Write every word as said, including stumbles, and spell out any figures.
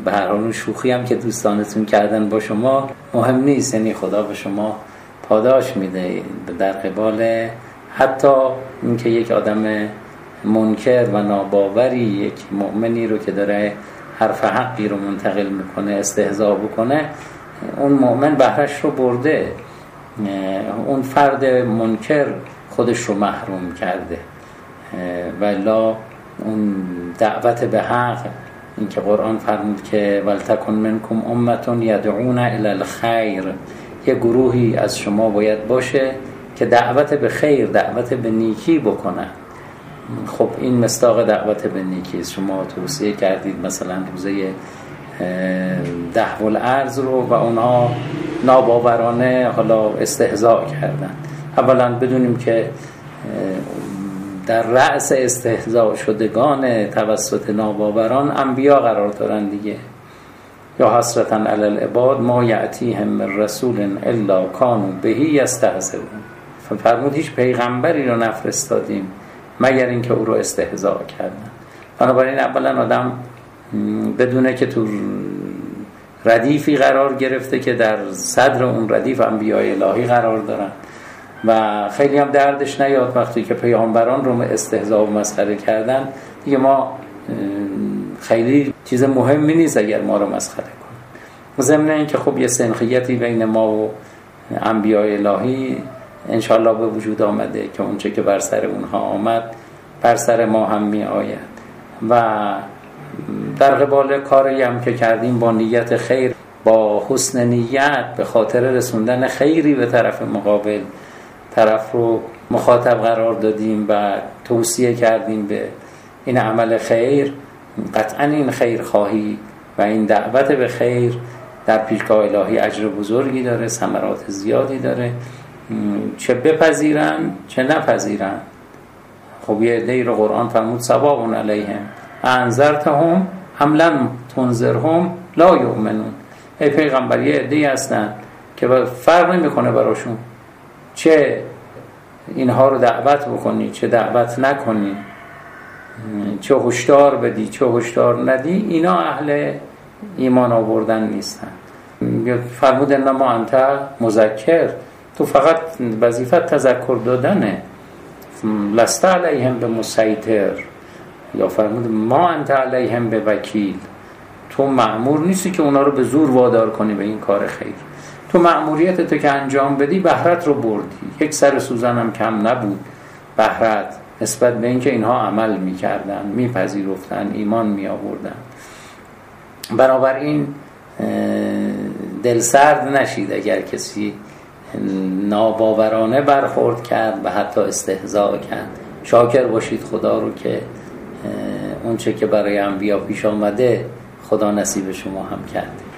به هر حال شوخی هم که دوستانتون کردن با شما مهم نیست، یعنی خدا به شما پاداش میده در قبال حتی اینکه یک آدم منکر و ناباوری یک مؤمنی رو که داره حرف حقی رو منتقل میکنه استهزا بکنه، اون مؤمن بهرش رو برده، اون فرد منکر خودش رو محروم کرده. والا اون دعوت به حق، این که قرآن فرمود که ولتکن منکم امة یدعون الی الخیر، یه گروهی از شما باید باشه که دعوت به خیر، دعوت به نیکی بکنن. خب این مصداق دعوت به نیکی است. شما توصیه کردید مثلا روزه دهو الارض رو و اونها ناباورانه حالا استهزاء کردن. اولا بدونیم که در رأس استهزاء شدگان توسط ناباوران انبیا قرار دارن دیگه. یا حسرتا علی العباد ما یأتیهم من رسول الا کانوا به یستهزئون. فرمود هیچ پیغمبری رو نفرستادیم مگر اینکه او رو استهزاء کردن. بنابراین اولا آدم بدونه که تو ردیفی قرار گرفته که در صدر اون ردیف انبیاء الهی قرار دارن و خیلی هم دردش نیاد وقتی که پیامبران رو استهزاء و مسخره کردن. دیگه ما خیلی چیز مهمی نیست اگر ما رو مسخره کنن. ضمن این که خب یه سنخیتی بین ما و انبیاء الهی انشالله به وجود آمده که اونچه که بر سر اونها آمد بر سر ما هم می آید و در قبال کاری هم که کردیم با نیت خیر، با حسن نیت، به خاطر رسوندن خیری به طرف مقابل، طرف رو مخاطب قرار دادیم و توصیه کردیم به این عمل خیر، قطعا این خیر خواهی و این دعوت به خیر در پیشگاه الهی اجر بزرگی داره، ثمرات زیادی داره، چه بپذیرن چه نپذیرن. خب یه عده‌ای رو قرآن فرمود سواء علیهم انذرتهم ام لم تنذرهم لا یؤمنون. ای پیغمبر یه عده‌ای هستن که فرق نمیکنه براشون چه اینها رو دعوت بکنی چه دعوت نکنی، چه هشدار بدی چه هشدار ندی، اینا اهل ایمان آوردن نیستن. فرمود انما انت مذکر، تو فقط وظیفت تذکر دادنه، لست علیهم بمسیطر. یا فرمود ما انت علیهم بوکیل، تو مأمور نیستی که اونا رو به زور وادار کنی به این کار خیر. تو مأموریت تو که انجام بدی بهرت رو بردی. یک سر سوزن هم کم نبود بهرت نسبت به اینکه اینها عمل میکردن، میپذیرفتن، ایمان میآوردن. بنابراین دل سرد نشید اگر کسی ناباورانه برخورد کرد و حتی استهزاء کرد. شاکر باشید خدا رو که اون چه که برای انبیا پیش آمده خدا نصیب شما هم کرد.